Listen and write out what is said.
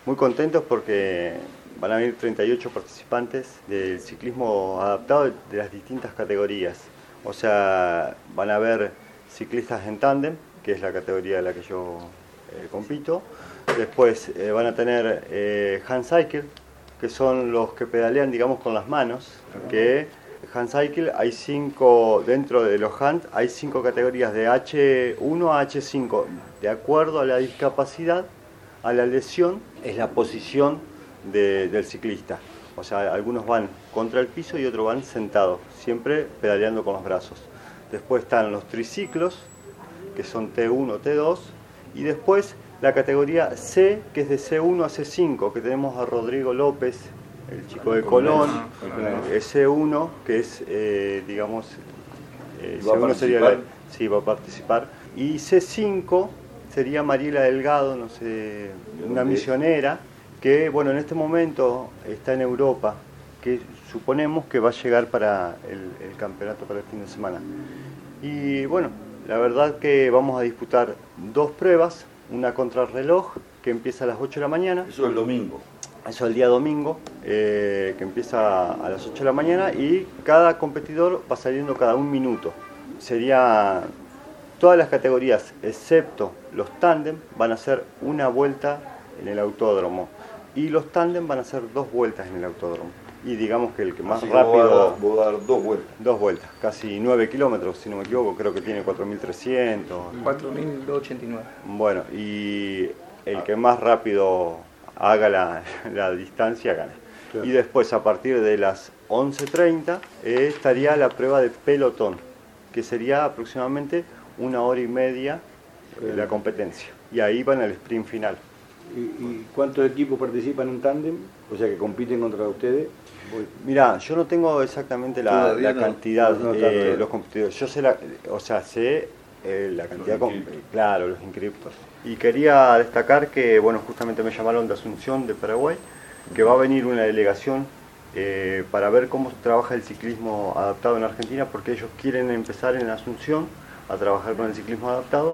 Muy contentos porque van a venir 38 participantes del ciclismo adaptado de las distintas categorías. O sea, van a haber ciclistas en tándem, que es la categoría de la que yo compito. Después van a tener hand cycle, que son los que pedalean, digamos, con las manos. Que hand cycle hay 5, dentro de los hand hay 5 categorías de H1 a H5, de acuerdo a la discapacidad, a la lesión, es la posición del ciclista. O sea, algunos van contra el piso y otros van sentados, siempre pedaleando con los brazos. Después están los triciclos, que son T1, T2, y después la categoría C, que es de C1 a C5, que tenemos a Rodrigo López, el chico de Colón, C1, que es, digamos, C1 sería sí, va a participar, y C5 sería Mariela Delgado, no sé, una misionera, que bueno, en este momento está en Europa, que suponemos que va a llegar para el campeonato para el fin de semana. Y bueno, la verdad que vamos a disputar 2 pruebas, una contrarreloj que empieza a las 8 de la mañana. Eso es el domingo. Eso el día domingo, que empieza a las 8 de la mañana y cada competidor va saliendo cada 1 minuto. Sería todas las categorías, excepto los tándem, van a hacer una vuelta en el autódromo y los tándem van a hacer 2 vueltas en el autódromo. Y digamos que el que más rápido... Voy a dar 2 vueltas. 2 vueltas, casi 9 kilómetros, si no me equivoco, creo que tiene 4.300. 4.289. Bueno, y el que más rápido haga la distancia gana. Claro. Y después, a partir de las 11:30, estaría la prueba de pelotón, que sería aproximadamente 1 hora y media la competencia. Y ahí van al sprint final. ¿Y cuántos equipos participan en tándem? O sea, que compiten contra ustedes. Mirá, yo no tengo exactamente la cantidad de los competidores. Yo sé la cantidad, claro, los inscriptos. Y quería destacar que, bueno, justamente me llamaron de Asunción, de Paraguay, que va a venir una delegación para ver cómo trabaja el ciclismo adaptado en Argentina, porque ellos quieren empezar en Asunción a trabajar con el ciclismo adaptado.